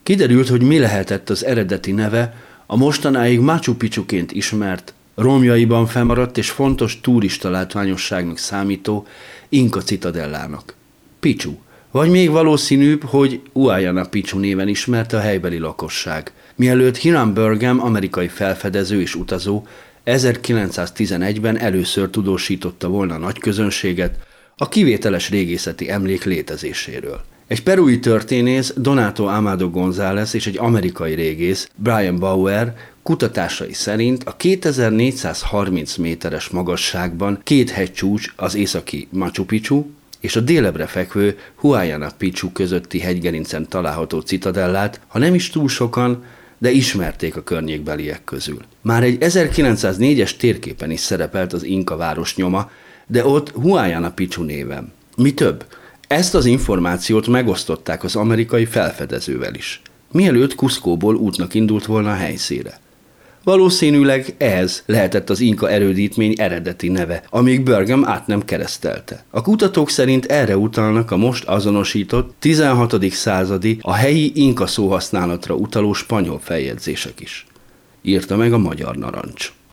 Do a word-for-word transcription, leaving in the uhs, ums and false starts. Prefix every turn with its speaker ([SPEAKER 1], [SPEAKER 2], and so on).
[SPEAKER 1] Kiderült, hogy mi lehetett az eredeti neve a mostanáig Machu Picchuként ismert, romjaiban fennmaradt és fontos turista látványosságnak számító inka citadellának. Picchu, vagy még valószínűbb, hogy Huayana Picchu néven ismerte a helybeli lakosság, mielőtt Hiram Burgum amerikai felfedező és utazó ezerkilencszáztizenegyben először tudósította volna a nagy közönséget a kivételes régészeti emlék létezéséről. Egy perui történész, Donato Amado González és egy amerikai régész, Brian Bauer kutatásai szerint a kétezer-négyszázharminc méteres magasságban két hegycsúcs, az északi Machu Picchu és a délebbre fekvő Huayana Picchu közötti hegygerincen található citadellát, ha nem is túl sokan, de ismerték a környékbeliek közül. Már egy ezerkilencszáznégyes térképen is szerepelt az inka város nyoma, de ott Huayana Picchu néven. Mi több, ezt az információt megosztották az amerikai felfedezővel is, mielőtt Cuscóból útnak indult volna a helyszínre. Valószínűleg ez lehetett az inka erődítmény eredeti neve, amíg Burgum át nem keresztelte. A kutatók szerint erre utalnak a most azonosított tizenhatodik századi, a helyi inka szóhasználatra utaló spanyol feljegyzések is. Írta meg a Magyar Narancs.